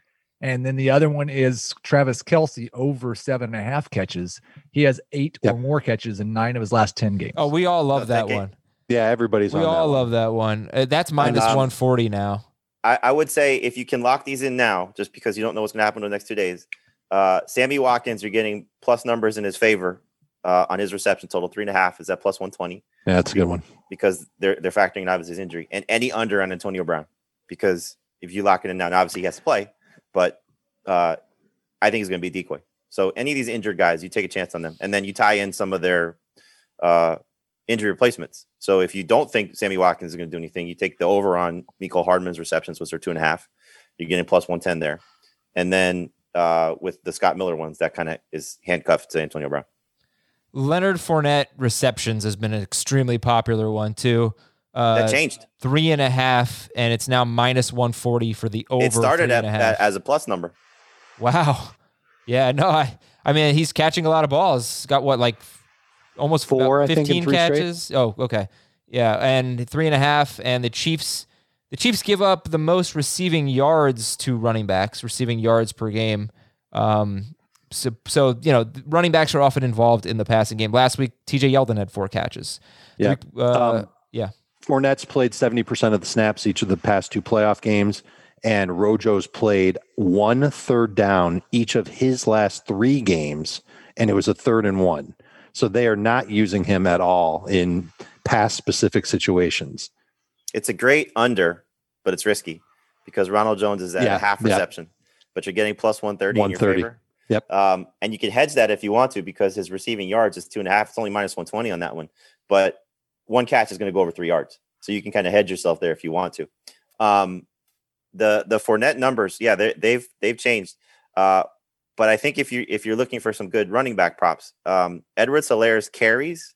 And then the other one is Travis Kelce over seven and a half catches. He has eight Yep. or more catches in nine of his last ten games. Oh, we all love Not that, that game. one. Yeah, everybody's We on all that love one. that one. Uh, that's minus um, one forty now. I, I would say if you can lock these in now, just because you don't know what's going to happen in the next two days, uh, Sammy Watkins, you're getting plus numbers in his favor uh, on his reception total. Three and a half is at plus one twenty Yeah, that's a good one. because they're they're factoring in obviously his injury and any under on Antonio Brown because if you lock it in now, now obviously he has to play, but uh, I think he's going to be a decoy. So any of these injured guys, you take a chance on them, and then you tie in some of their uh, injury replacements. So if you don't think Sammy Watkins is going to do anything, you take the over on Mecole Hardman's receptions, which are two and a half. You're getting plus one ten there, and then uh, with the Scott Miller ones, that kind of is handcuffed to Antonio Brown. Leonard Fournette receptions has been an extremely popular one too. Uh, That changed. Three and a half, and it's now minus one forty for the over. It started three at, and a half. at, as a plus number. Wow. Yeah, no, I I mean he's catching a lot of balls. He's got what, like almost Four, about I think, in fifteen three straight. catches. Oh, okay. Yeah, and three and a half, and the Chiefs the Chiefs give up the most receiving yards to running backs, receiving yards per game. Um so, so you know, running backs are often involved in the passing game. Last week, T J Yeldon had four catches. The Yeah. week- uh, Um, yeah. Fournette's played seventy percent of the snaps each of the past two playoff games, and Rojo's played one third down each of his last three games, and it was a third and one. So they are not using him at all in pass specific situations. It's a great under, but it's risky because Ronald Jones is at Yeah, half yeah. reception, but you're getting plus one thirty in your one thirty. favor. Yep. Um, and you can hedge that if you want to, because his receiving yards is two and a half. It's only minus one twenty on that one, but one catch is going to go over three yards. So you can kind of hedge yourself there if you want to. Um, the the Fournette numbers, yeah, they've they've changed. Uh, but I think if you if you're looking for some good running back props, um, Edwards-Helaire's carries.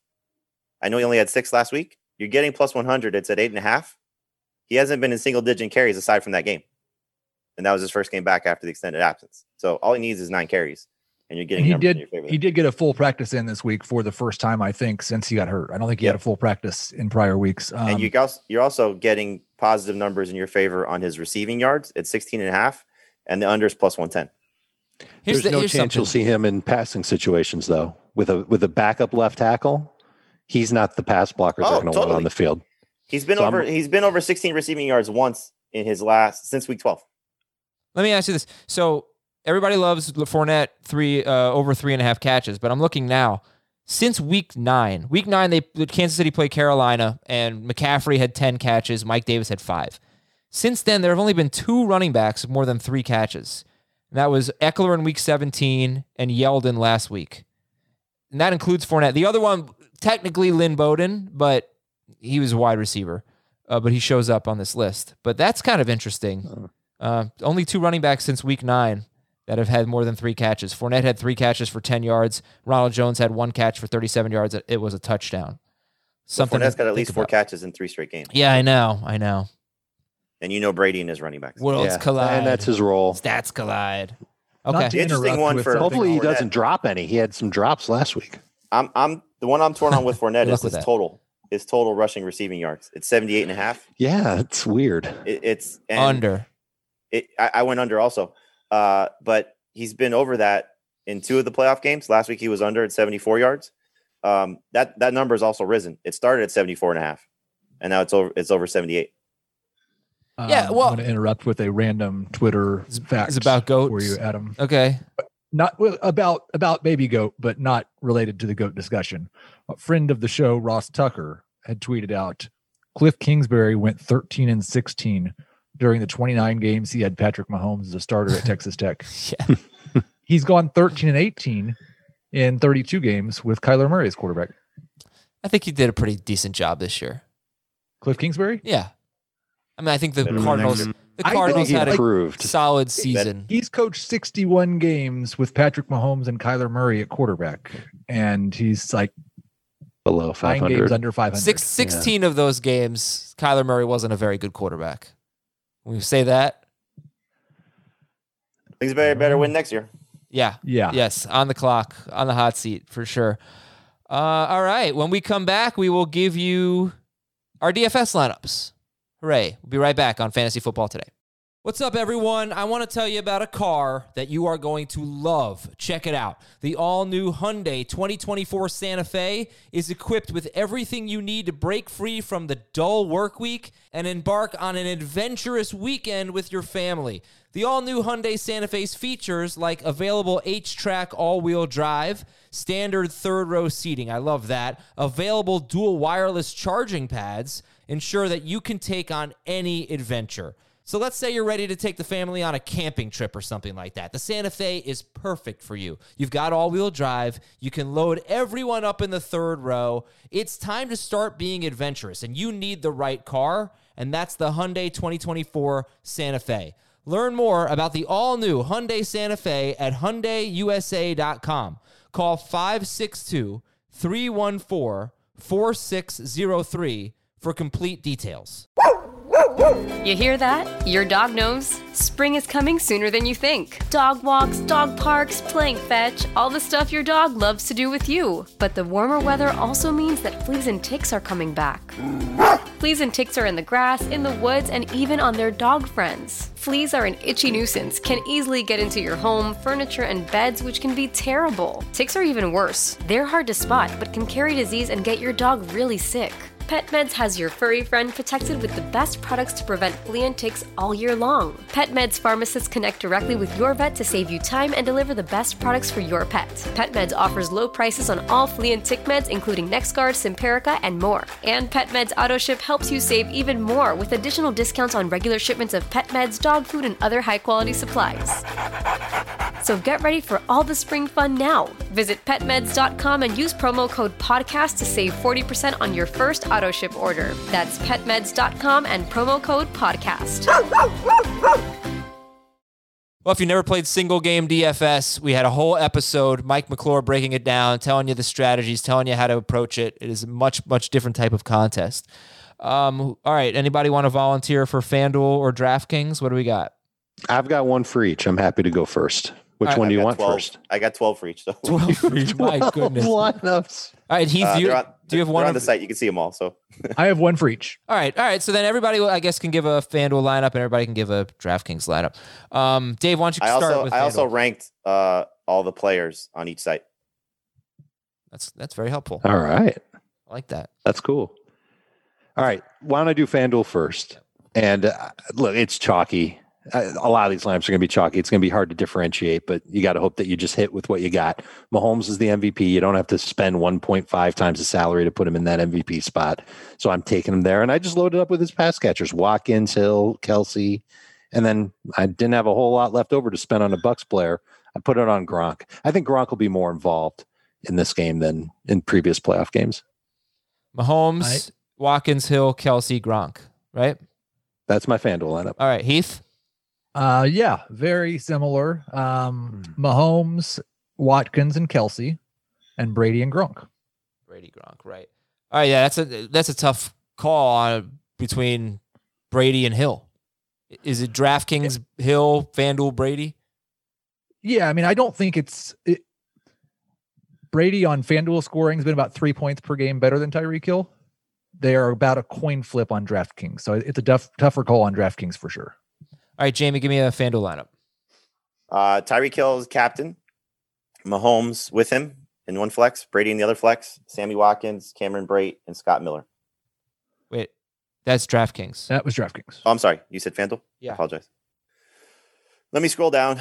I know he only had six last week. You're getting plus one hundred. It's at eight and a half. He hasn't been in single digit carries aside from that game. And that was his first game back after the extended absence. So all he needs is nine carries, and you're getting and he numbers did. in your favor. He did get a full practice in this week for the first time, I think, since he got hurt. I don't think he Yep. had a full practice in prior weeks. Um, and you also, you're also getting positive numbers in your favor on his receiving yards at sixteen and a half, and the under is plus one ten. Here's There's the, no here's chance something. you'll see him in passing situations, though. With a with a backup left tackle, he's not the pass blockers Oh, that are going to totally. want on the field. He's been So over. I'm- He's been over sixteen receiving yards once in his last since week twelve. Let me ask you this. So everybody loves Fournette three uh, over three and a half catches, but I'm looking now. Since week nine, week nine, they Kansas City played Carolina, and McCaffrey had ten catches. Mike Davis had five. Since then, there have only been two running backs with more than three catches. And that was Eckler in week seventeen and Yeldon last week. And that includes Fournette. The other one, technically Lynn Bowden, but he was a wide receiver. Uh, but he shows up on this list. But that's kind of interesting. Uh, only two running backs since week nine that have had more than three catches. Fournette had three catches for ten yards. Ronald Jones had one catch for thirty-seven yards. It was a touchdown. Something Something Fournette's to got at think least four about. catches in three straight games. Yeah, I know. I know. And you know Brady and his running backs. Worlds Yeah, collide. and that's his role. Stats collide. not Okay. to Interesting interrupt one with for- something- Hopefully, he Fournette. doesn't drop any. He had some drops last week. I'm I'm the one I'm torn on with Fournette Good luck is with his that. total. His total rushing receiving yards. It's seventy-eight and a half. Yeah, it's weird. It, it's and Under. It, I, I went under also. Uh, but he's been over that in two of the playoff games. Last week he was under at seventy-four yards. Um, that that number has also risen. It started at seventy-four and a half, and now it's over it's over seventy-eight. Um, Yeah, well- I'm going to interrupt with a random Twitter fact. it's about goats. for you, Adam. Okay. Not well, about about baby goat, but not related to the goat discussion. A friend of the show, Ross Tucker, had tweeted out: Cliff Kingsbury went thirteen and sixteen during the twenty-nine games he had Patrick Mahomes as a starter at Texas Tech. Yeah. He's gone thirteen and eighteen in thirty-two games with Kyler Murray as quarterback. I think he did a pretty decent job this year. Cliff Kingsbury? Yeah. I mean, I think the Better than Cardinals next year. the I Cardinals think had he a improved. solid season. He's coached sixty-one games with Patrick Mahomes and Kyler Murray at quarterback, and he's like Below five nine games hundred. under five hundred. Six, sixteen of those games, Kyler Murray wasn't a very good quarterback. When you say that, Kingsbury better win next year. yeah. Yeah. Yes, on the clock, on the hot seat for sure. Uh, all right. When we come back, we will give you our D F S lineups. Hooray. We'll be right back on Fantasy Football Today. What's up, everyone? I want to tell you about a car that you are going to love. Check it out. The all-new Hyundai twenty twenty-four Santa Fe is equipped with everything you need to break free from the dull work week and embark on an adventurous weekend with your family. The all-new Hyundai Santa Fe's features like available H-Track all-wheel drive, standard third-row seating, I love that, available dual wireless charging pads, ensure that you can take on any adventure. So let's say you're ready to take the family on a camping trip or something like that. The Santa Fe is perfect for you. You've got all-wheel drive. You can load everyone up in the third row. It's time to start being adventurous, and you need the right car, and that's the Hyundai twenty twenty-four Santa Fe. Learn more about the all-new Hyundai Santa Fe at Hyundai U S A dot com. Call five six two, three one four, four six zero three for complete details. You hear that? Your dog knows spring is coming sooner than you think. Dog walks, dog parks, playing fetch, all the stuff your dog loves to do with you. But the warmer weather also means that fleas and ticks are coming back. Fleas and ticks are in the grass, in the woods, and even on their dog friends. Fleas are an itchy nuisance, can easily get into your home, furniture, and beds, which can be terrible. Ticks are even worse. They're hard to spot, but can carry disease and get your dog really sick. PetMeds has your furry friend protected with the best products to prevent flea and ticks all year long. PetMeds pharmacists connect directly with your vet to save you time and deliver the best products for your pet. PetMeds offers low prices on all flea and tick meds, including NexGard, Simparica, and more. And PetMeds AutoShip helps you save even more with additional discounts on regular shipments of pet meds, dog food, and other high-quality supplies. So get ready for all the spring fun now. Visit pet meds dot com and use promo code podcast to save forty percent on your first auto ship order. That's pet meds dot com and promo code podcast. Well, if you never played single game D F S, we had a whole episode, Mike McClure breaking it down, telling you the strategies, telling you how to approach it. It is a much, much different type of contest. Um, all right. Anybody want to volunteer for FanDuel or DraftKings? What do we got? I've got one for each. I'm happy to go first. Which right, one I've do you got want twelve. first? I got twelve for each. So. twelve for each. My goodness. Lineups. All right, Heath, Uh, do you, they're on, do you have they're one on of the site? You can see them all. So I have one for each. All right, all right. So then everybody, I guess, can give a FanDuel lineup, and everybody can give a DraftKings lineup. Um, Dave, why don't you I start also with I also FanDuel? ranked uh, all the players on each site. That's that's very helpful. All right. I like that. That's cool. All right. Why don't I do FanDuel first? And uh, look, it's chalky. Uh, a lot of these lineups are going to be chalky. It's going to be hard to differentiate, but you got to hope that you just hit with what you got. Mahomes is the M V P. You don't have to spend one point five times the salary to put him in that M V P spot. So I'm taking him there. And I just loaded up with his pass catchers, Watkins, Hill, Kelsey. And then I didn't have a whole lot left over to spend on a Bucks player. I put it on Gronk. I think Gronk will be more involved in this game than in previous playoff games. Mahomes, Right. Watkins, Hill, Kelsey, Gronk, right? That's my FanDuel lineup. All right, Heath. Uh, yeah, very similar. Um, Mahomes, Watkins, and Kelsey, and Brady and Gronk. Brady, Gronk, right. All right, yeah, that's a that's a tough call on between Brady and Hill. Is it DraftKings, Hill, FanDuel, Brady? Yeah, I mean, I don't think it's it, Brady on FanDuel scoring has been about three points per game better than Tyreek Hill. They are about a coin flip on DraftKings, so it's a tough, tougher call on DraftKings for sure. All right, Jamie, give me a FanDuel lineup. Uh, Tyreek Hill is captain. Mahomes with him in one flex. Brady in the other flex. Sammy Watkins, Cameron Brate, and Scott Miller. Wait, that's DraftKings. That was DraftKings. Oh, I'm sorry. You said FanDuel? Yeah. I apologize. Let me scroll down.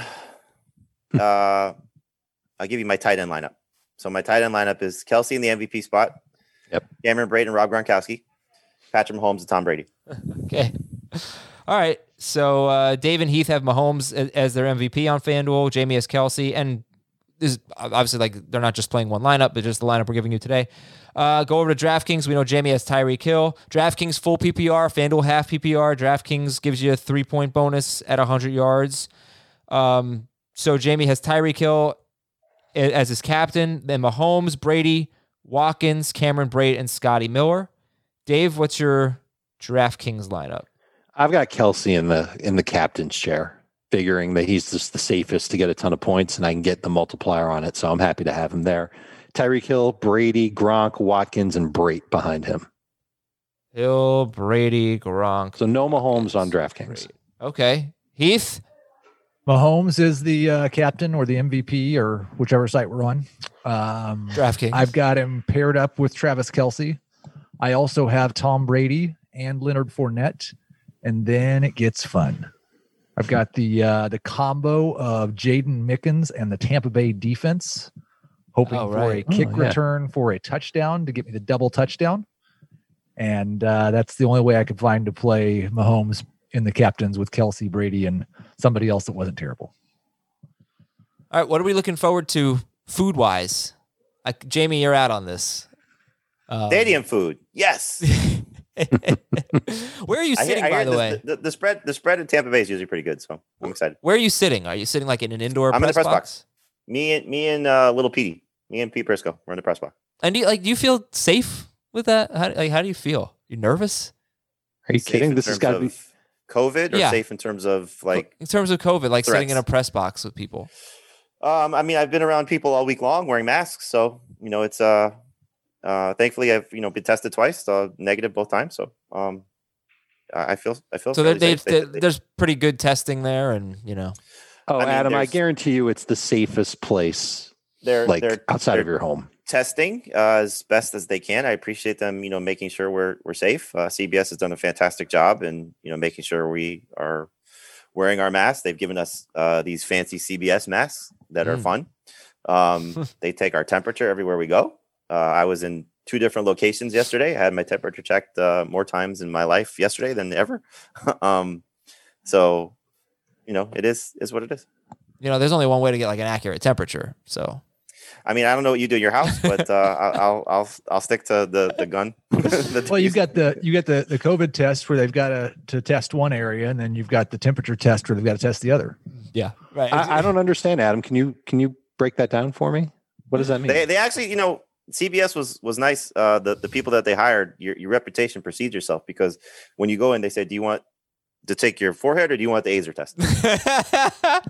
uh, I'll give you my tight end lineup. So my tight end lineup is Kelsey in the M V P spot. Yep. Cameron Brate and Rob Gronkowski. Patrick Mahomes and Tom Brady. Okay. All right. So uh, Dave and Heath have Mahomes as, as their M V P on FanDuel. Jamie has Kelsey. And this is obviously like they're not just playing one lineup, but just the lineup we're giving you today. Uh, go over to DraftKings. We know Jamie has Tyreek Hill. DraftKings full P P R, FanDuel half P P R. DraftKings gives you a three-point bonus at one hundred yards. Um, so Jamie has Tyreek Hill as his captain. Then Mahomes, Brady, Watkins, Cameron Brate, and Scotty Miller. Dave, what's your DraftKings lineup? I've got Kelsey in the in the captain's chair, figuring that he's just the safest to get a ton of points, and I can get the multiplier on it. So I'm happy to have him there. Tyreek Hill, Brady, Gronk, Watkins, and Brate behind him. Hill, Brady, Gronk. So no Mahomes on DraftKings. Brady. Okay. Heath? Mahomes is the uh, captain or the M V P or whichever site we're on. Um, DraftKings. I've got him paired up with Travis Kelsey. I also have Tom Brady and Leonard Fournette, and then it gets fun. I've got the uh, the combo of Jaden Mickens and the Tampa Bay defense, hoping Oh, for right. a kick Oh, yeah. return for a touchdown to get me the double touchdown. And uh, that's the only way I could find to play Mahomes in the captains with Kelsey, Brady, and somebody else that wasn't terrible. All right. What are we looking forward to food-wise? Like, Jamie, you're out on this. Um, Stadium food. Yes. Where are you I hear, sitting, I by hear the the, way? the, the spread the spread in Tampa Bay is usually pretty good, so I'm excited. Where are you sitting? Are you sitting like in an indoor I'm in press, the press box? box. Me and me and uh, little Petey, me and Pete Briscoe, we're in the press box. And do you, like, do you feel safe with that? How, like, how do you feel? You nervous? Are you Safe kidding? in This has terms got to be. of COVID, or Yeah. safe in terms of like? In terms of COVID, like sitting in a threats. press box with people. Um, I mean, I've been around people all week long wearing masks, so you know, it's uh, uh, thankfully I've you know been tested twice, uh, negative both times, so um, I I feel I feel So there, fairly they, safe. they, They- they- there's pretty good testing there, and you know, Oh, I mean, Adam, I there's- guarantee you, it's the safest place, they're like they're outside of they're your home. testing uh, as best as they can. I appreciate them, you know, making sure we're we're safe. Uh, C B S has done a fantastic job, in you know making sure we are wearing our masks. They've given us uh, these fancy C B S masks that are Mm. fun. Um, they take our temperature everywhere we go. Uh, I was in two different locations yesterday. I had my temperature checked uh, more times in my life yesterday than ever. um, so, you know, it is is what it is. you know, there's only one way to get like an accurate temperature. So, I mean, I don't know what you do in your house, but uh, I'll I'll I'll stick to the the gun. the well, you've got the you got the the COVID test where they've got to to test one area, and then you've got the temperature test where they've got to test the other. Yeah, right. I, I don't understand, Adam. Can you can you break that down for me? What does that mean? They they actually, you know, C B S was was nice. Uh, the the people that they hired, your your reputation precedes yourself, because when you go in, they say, "Do you want to take your forehead or do you want the A Z E R test?"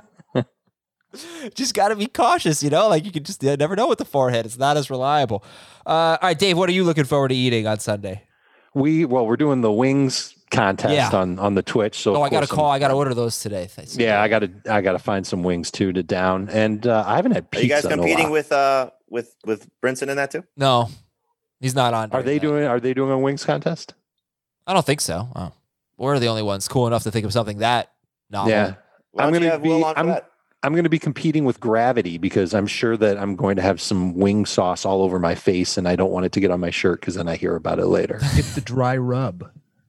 Just got to be cautious, you know, like you can just you never know with the forehead. It's not as reliable. Uh, all right, Dave, what are you looking forward to eating on Sunday? We, well, we're doing the wings contest Yeah. on, on the Twitch. So Oh, of I got to course call. I'm- I got to order those today. Thanks. Yeah, I got to, I got to find some wings too to down. And uh, I haven't had Are pizza you guys in a competing while. with uh with with Brinson in that too? No, he's not on. Are during they that. doing, are they doing a wings contest? I don't think so. Oh. We're the only ones cool enough to think of something that novel. Yeah. Why I'm don't you gonna have be- Will on for I'm- that? I'm going to be competing with gravity because I'm sure that I'm going to have some wing sauce all over my face and I don't want it to get on my shirt because then I hear about it later. Get the dry rub.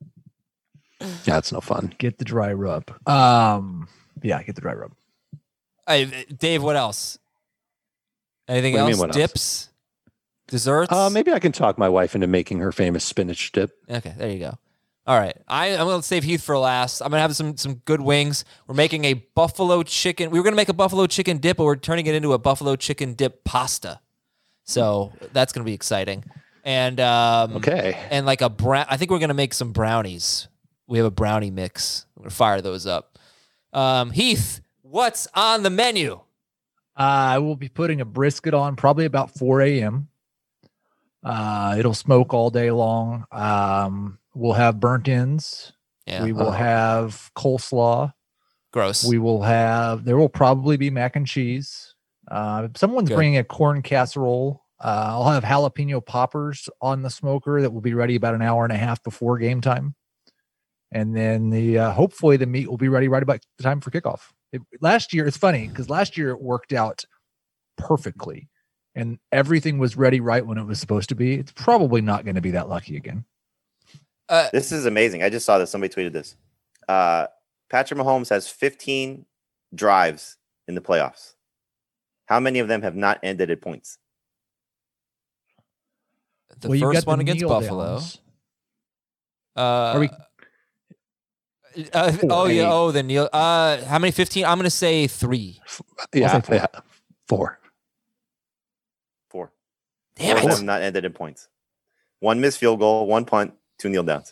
That's no fun. Get the dry rub. Um, yeah, get the dry rub. Hey, Dave, what else? Anything What do you else? mean, what else? Dips? Desserts? Uh, maybe I can talk my wife into making her famous spinach dip. Okay, there you go. All right. I, I'm going to save Heath for last. I'm going to have some some good wings. We're making a buffalo chicken. We were going to make a buffalo chicken dip, but we're turning it into a buffalo chicken dip pasta. So that's going to be exciting. And um, Okay. and like a brown. I think we're going to make some brownies. We have a brownie mix. We're going to fire those up. Um, Heath, what's on the menu? Uh, I will be putting a brisket on probably about four a.m. Uh, it'll smoke all day long. Um, we'll have burnt ends. Yeah. We will Oh. have coleslaw. Gross. We will have, there will probably be mac and cheese. Uh, someone's Good. bringing a corn casserole. Uh, I'll have jalapeno poppers on the smoker that will be ready about an hour and a half before game time. And then the, uh, hopefully the meat will be ready right about the time for kickoff. It, last year, it's funny because last year it worked out perfectly and everything was ready right when it was supposed to be. It's probably not going to be that lucky again. Uh, This is amazing. I just saw this. Somebody tweeted this. Uh, Patrick Mahomes has fifteen drives in the playoffs. How many of them have not ended at points? the Well, you've first got one the against kneel Buffalo. downs. Uh, Are we- uh, oh Eight. yeah. Oh, the Neil. Uh, how many? Fifteen. I'm gonna say three. Yeah. say four. yeah. Four. Four. Damn Four of it. them not ended in points. One missed field goal, one punt, two kneel downs.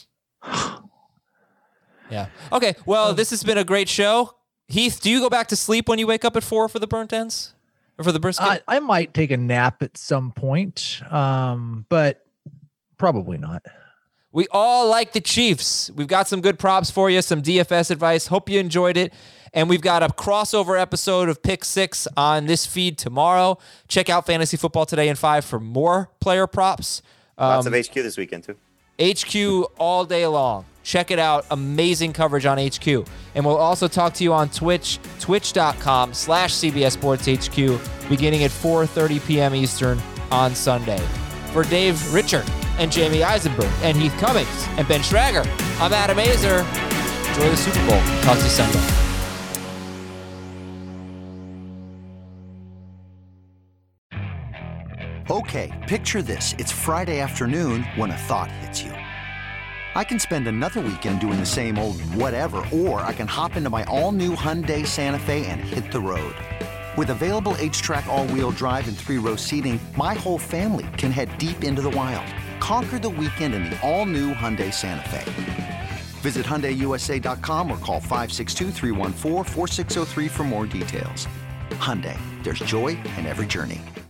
Yeah. Okay. Well, this has been a great show. Heath, do you go back to sleep when you wake up at four for the burnt ends or for the brisket? I, I might take a nap at some point, um, but probably not. We all like the Chiefs. We've got some good props for you, some D F S advice. Hope you enjoyed it. And we've got a crossover episode of Pick Six on this feed tomorrow. Check out Fantasy Football Today in five for more player props. Lots Um, of H Q this weekend too. H Q all day long. Check it out. Amazing coverage on H Q. And we'll also talk to you on Twitch, twitch.com slash CBS Sports HQ, beginning at four thirty p.m. Eastern on Sunday. For Dave Richard and Jamie Eisenberg and Heath Cummings and Ben Schrager, I'm Adam Azer. Enjoy the Super Bowl. Talk to you Sunday. Okay, picture this. It's Friday afternoon when a thought hits you. I can spend another weekend doing the same old whatever, or I can hop into my all-new Hyundai Santa Fe and hit the road. With available H-Track all-wheel drive and three-row seating, my whole family can head deep into the wild. Conquer the weekend in the all-new Hyundai Santa Fe. Visit Hyundai U S A dot com or call five six two, three one four, four six zero three for more details. Hyundai, there's joy in every journey.